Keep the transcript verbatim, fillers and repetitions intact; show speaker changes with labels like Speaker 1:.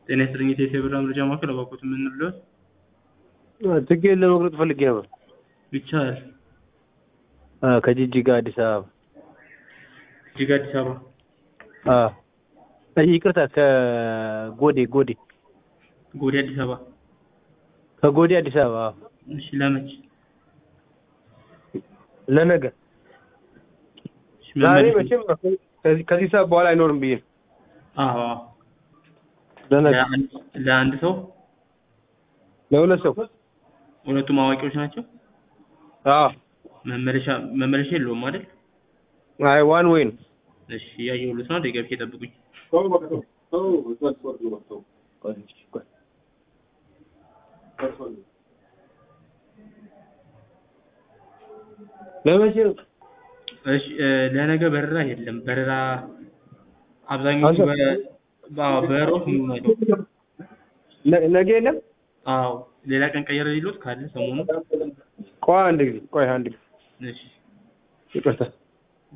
Speaker 1: ጤና ይስጥልኝ የቴሌብር መረጃ ማዕከል አባኮት ምን ልርዳዎት?
Speaker 2: ትኬት ለመቁረጥ ፈልጌ ነበር።
Speaker 1: ይቻላል።
Speaker 2: ከጂጂጋ አዲስ አበባ።
Speaker 1: ጂጂጋ አዲስ አበባ?
Speaker 2: አዎ። ይቅርታ ከጎዴ ጎዴ
Speaker 1: ጎዴ አዲስ አበባ።
Speaker 2: ከጎዴ አዲስ አበባ።
Speaker 1: እሺ ለመች?
Speaker 2: ለነገ። ዛሬ መቼም ከዚህ ከዚህ ሰዓት በኋላ አይኖርም ብዬ።
Speaker 1: አዎ።
Speaker 2: ለነገ
Speaker 1: ለአንድ ሰው?
Speaker 2: ለሁለት ሰው።
Speaker 1: ሁለቱም አዋቂዎች ናቸው?
Speaker 2: አዎ።
Speaker 1: መመለሻ መመለሻ የለውም አይደል?
Speaker 2: አይ ዋን ዌይ ነው።
Speaker 1: እሺ ያየሁልህ ነው። ደጋፊ ጠብቁኝ።
Speaker 2: ለመቼ ነው?
Speaker 1: እሺ ለነገ በረራ የለም። በረራ አብዛኞቹ በበረራዎች ሙሉ ናቸው።
Speaker 2: ነገ የለም?
Speaker 1: አዎ ሌላ ቀን ቀየረ ሊሉት ካለ ሰሞኑን።
Speaker 2: ቆይ አንድ ጊዜ ቆይ አንድ ጊዜ።
Speaker 1: እሺ
Speaker 2: ይቅርታ